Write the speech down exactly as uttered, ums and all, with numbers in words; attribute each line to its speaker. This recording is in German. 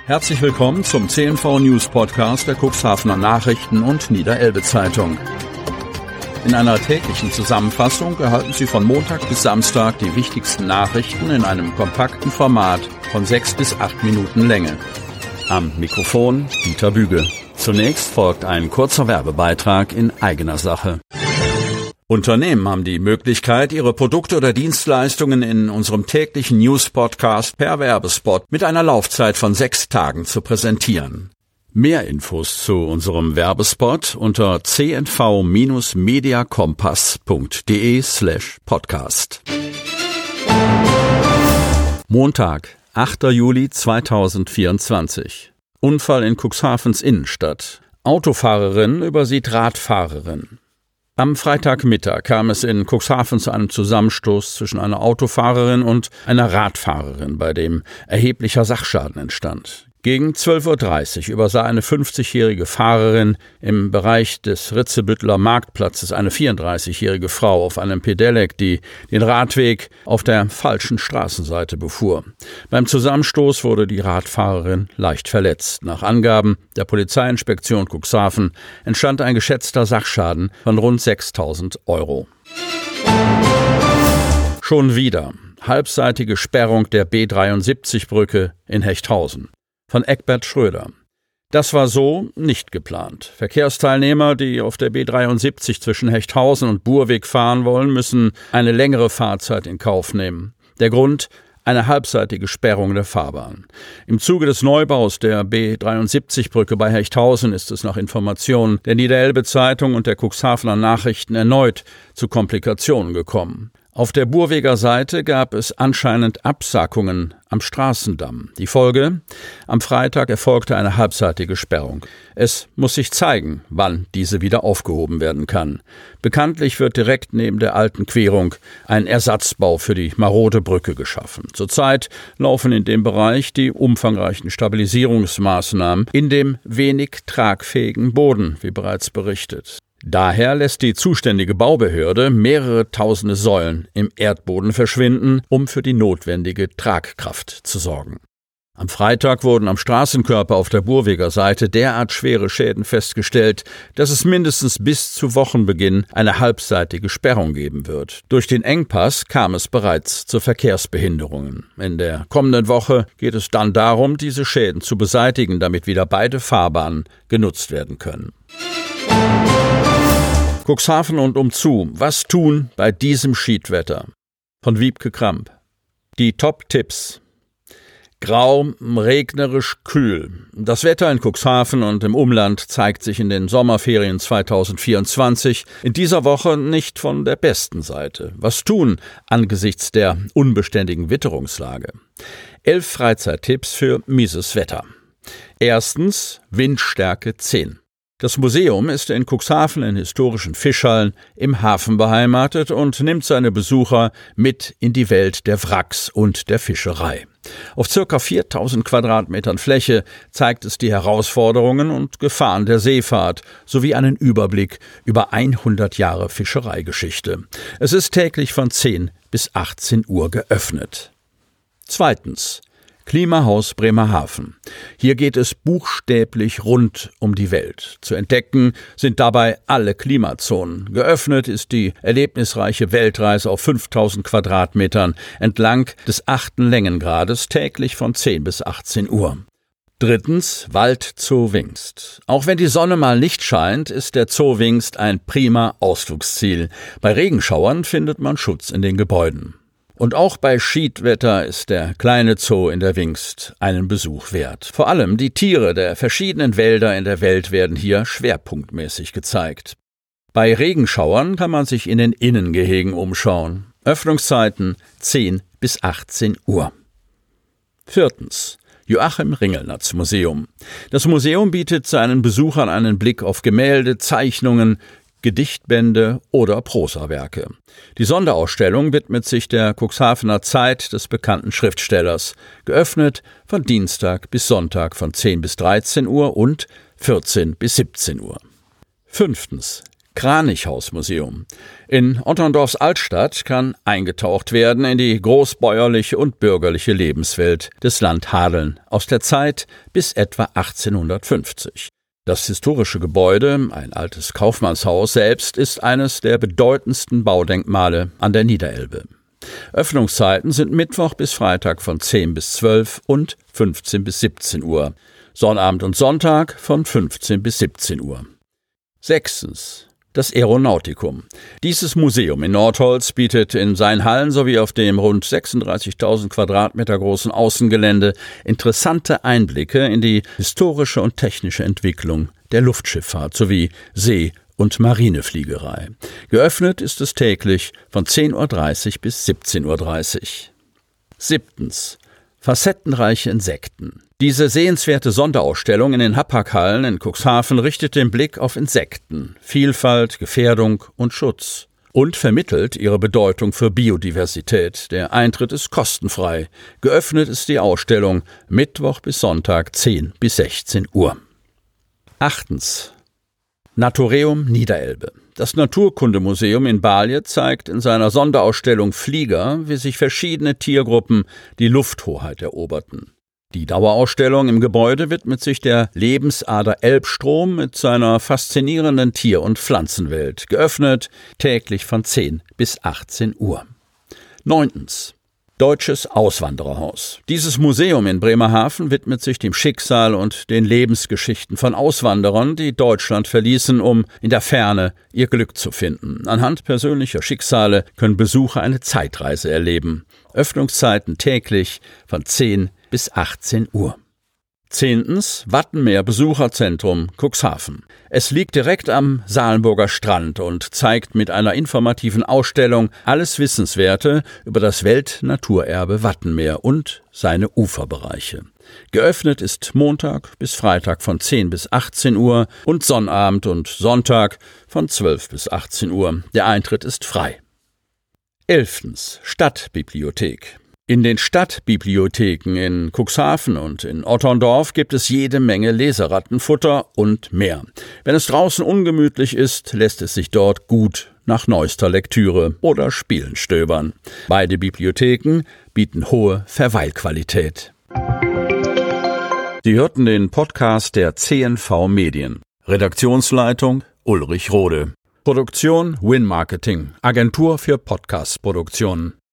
Speaker 1: Herzlich willkommen zum C N V News Podcast der Cuxhavener Nachrichten und Niederelbe Zeitung. In einer täglichen Zusammenfassung erhalten Sie von Montag bis Samstag die wichtigsten Nachrichten in einem kompakten Format von sechs bis acht Minuten Länge. Am Mikrofon Dieter Büge. Zunächst folgt ein kurzer Werbebeitrag in eigener Sache. Unternehmen haben die Möglichkeit, ihre Produkte oder Dienstleistungen in unserem täglichen News-Podcast per Werbespot mit einer Laufzeit von sechs Tagen zu präsentieren. Mehr Infos zu unserem Werbespot unter c n v Bindestrich mediakompass punkt de slash podcast. Montag, achter Juli zweitausendvierundzwanzig. Unfall in Cuxhavens Innenstadt. Autofahrerin übersieht Radfahrerin. Am Freitagmittag kam es in Cuxhaven zu einem Zusammenstoß zwischen einer Autofahrerin und einer Radfahrerin, bei dem erheblicher Sachschaden entstand. Gegen zwölf Uhr dreißig übersah eine fünfzigjährige Fahrerin im Bereich des Ritzebütteler Marktplatzes eine vierunddreißigjährige Frau auf einem Pedelec, die den Radweg auf der falschen Straßenseite befuhr. Beim Zusammenstoß wurde die Radfahrerin leicht verletzt. Nach Angaben der Polizeiinspektion Cuxhaven entstand ein geschätzter Sachschaden von rund sechstausend Euro. Schon wieder halbseitige Sperrung der B dreiundsiebzig Brücke in Hechthausen. Von Eckbert Schröder. Das war so nicht geplant. Verkehrsteilnehmer, die auf der B dreiundsiebzig zwischen Hechthausen und Burweg fahren wollen, müssen eine längere Fahrzeit in Kauf nehmen. Der Grund? Eine halbseitige Sperrung der Fahrbahn. Im Zuge des Neubaus der B dreiundsiebzig Brücke bei Hechthausen ist es nach Informationen der Niederelbe Zeitung und der Cuxhavener Nachrichten erneut zu Komplikationen gekommen. Auf der Burweger Seite gab es anscheinend Absackungen am Straßendamm. Die Folge? Am Freitag erfolgte eine halbseitige Sperrung. Es muss sich zeigen, wann diese wieder aufgehoben werden kann. Bekanntlich wird direkt neben der alten Querung ein Ersatzbau für die marode Brücke geschaffen. Zurzeit laufen in dem Bereich die umfangreichen Stabilisierungsmaßnahmen in dem wenig tragfähigen Boden, wie bereits berichtet. Daher lässt die zuständige Baubehörde mehrere tausende Säulen im Erdboden verschwinden, um für die notwendige Tragkraft zu sorgen. Am Freitag wurden am Straßenkörper auf der Burweger Seite derart schwere Schäden festgestellt, dass es mindestens bis zu Wochenbeginn eine halbseitige Sperrung geben wird. Durch den Engpass kam es bereits zu Verkehrsbehinderungen. In der kommenden Woche geht es dann darum, diese Schäden zu beseitigen, damit wieder beide Fahrbahnen genutzt werden können. Cuxhaven und umzu. Was tun bei diesem Schiedwetter? Von Wiebke Kramp. Die Top-Tipps. Grau, regnerisch, kühl. Das Wetter in Cuxhaven und im Umland zeigt sich in den Sommerferien zweitausendvierundzwanzig in dieser Woche nicht von der besten Seite. Was tun angesichts der unbeständigen Witterungslage? Elf Freizeittipps für mieses Wetter. Erstens Windstärke zehn. Das Museum ist in Cuxhaven in historischen Fischhallen im Hafen beheimatet und nimmt seine Besucher mit in die Welt der Wracks und der Fischerei. Auf ca. viertausend Quadratmetern Fläche zeigt es die Herausforderungen und Gefahren der Seefahrt sowie einen Überblick über hundert Jahre Fischereigeschichte. Es ist täglich von zehn bis achtzehn Uhr geöffnet. Zweitens. Klimahaus Bremerhaven. Hier geht es buchstäblich rund um die Welt. Zu entdecken sind dabei alle Klimazonen. Geöffnet ist die erlebnisreiche Weltreise auf fünftausend Quadratmetern entlang des achten Längengrades täglich von zehn bis achtzehn Uhr. Drittens, Waldzoo Wingst. Auch wenn die Sonne mal nicht scheint, ist der Zoo Wingst ein prima Ausflugsziel. Bei Regenschauern findet man Schutz in den Gebäuden. Und auch bei Schiedwetter ist der kleine Zoo in der Wingst einen Besuch wert. Vor allem die Tiere der verschiedenen Wälder in der Welt werden hier schwerpunktmäßig gezeigt. Bei Regenschauern kann man sich in den Innengehegen umschauen. Öffnungszeiten zehn bis achtzehn Uhr. Viertens. Joachim Ringelnatz Museum. Das Museum bietet seinen Besuchern einen Blick auf Gemälde, Zeichnungen, Gedichtbände oder Prosawerke. Die Sonderausstellung widmet sich der Cuxhavener Zeit des bekannten Schriftstellers, geöffnet von Dienstag bis Sonntag von zehn bis dreizehn Uhr und vierzehn bis siebzehn Uhr. Fünftens. Kranichhausmuseum. In Otterndorfs Altstadt kann eingetaucht werden in die großbäuerliche und bürgerliche Lebenswelt des Landhadeln aus der Zeit bis etwa achtzehnhundertfünfzig. Das historische Gebäude, ein altes Kaufmannshaus selbst, ist eines der bedeutendsten Baudenkmale an der Niederelbe. Öffnungszeiten sind Mittwoch bis Freitag von zehn bis zwölf und fünfzehn bis siebzehn Uhr. Sonnabend und Sonntag von fünfzehn bis siebzehn Uhr. Sechstens. Das Aeronautikum. Dieses Museum in Nordholz bietet in seinen Hallen sowie auf dem rund sechsunddreißigtausend Quadratmeter großen Außengelände interessante Einblicke in die historische und technische Entwicklung der Luftschifffahrt sowie See- und Marinefliegerei. Geöffnet ist es täglich von zehn Uhr dreißig bis siebzehn Uhr dreißig. Siebtens. Facettenreiche Insekten. Diese sehenswerte Sonderausstellung in den Hapag-Hallen in Cuxhaven richtet den Blick auf Insekten, Vielfalt, Gefährdung und Schutz und vermittelt ihre Bedeutung für Biodiversität. Der Eintritt ist kostenfrei. Geöffnet ist die Ausstellung Mittwoch bis Sonntag zehn bis sechzehn Uhr. Achtens. Natureum Niederelbe. Das Naturkundemuseum in Balje zeigt in seiner Sonderausstellung Flieger, wie sich verschiedene Tiergruppen die Lufthoheit eroberten. Die Dauerausstellung im Gebäude widmet sich der Lebensader Elbstrom mit seiner faszinierenden Tier- und Pflanzenwelt, geöffnet täglich von zehn bis achtzehn Uhr. Neuntens. Deutsches Auswandererhaus. Dieses Museum in Bremerhaven widmet sich dem Schicksal und den Lebensgeschichten von Auswanderern, die Deutschland verließen, um in der Ferne ihr Glück zu finden. Anhand persönlicher Schicksale können Besucher eine Zeitreise erleben. Öffnungszeiten täglich von zehn bis achtzehn Uhr. Zehntens. Wattenmeer Besucherzentrum Cuxhaven. Es liegt direkt am Salenburger Strand und zeigt mit einer informativen Ausstellung alles Wissenswerte über das Weltnaturerbe Wattenmeer und seine Uferbereiche. Geöffnet ist Montag bis Freitag von zehn bis achtzehn Uhr und Sonnabend und Sonntag von zwölf bis achtzehn Uhr. Der Eintritt ist frei. Elftens. Stadtbibliothek. In den Stadtbibliotheken in Cuxhaven und in Otterndorf gibt es jede Menge Leserattenfutter und mehr. Wenn es draußen ungemütlich ist, lässt es sich dort gut nach neuester Lektüre oder Spielen stöbern. Beide Bibliotheken bieten hohe Verweilqualität. Sie hörten den Podcast der C N V Medien. Redaktionsleitung Ulrich Rode. Produktion Win Marketing, Agentur für Podcast-Produktionen.